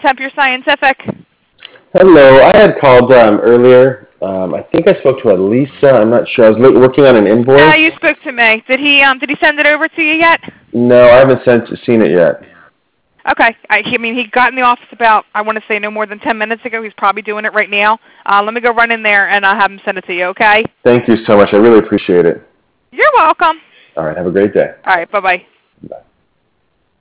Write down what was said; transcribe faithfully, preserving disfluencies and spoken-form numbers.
Temp Your Scientific. Hello, I had called um, earlier. Um, I think I spoke to Elisa. I'm not sure. I was lo- working on an invoice. No, you spoke to me. Did he um did he send it over to you yet? No, I haven't sent, seen it yet. Okay. I, I mean, he got in the office about, I want to say, no more than ten minutes ago. He's probably doing it right now. Uh, let me go run in there, and I'll have him send it to you, okay? Thank you so much. I really appreciate it. You're welcome. All right. Have a great day. All right. Bye-bye. Bye.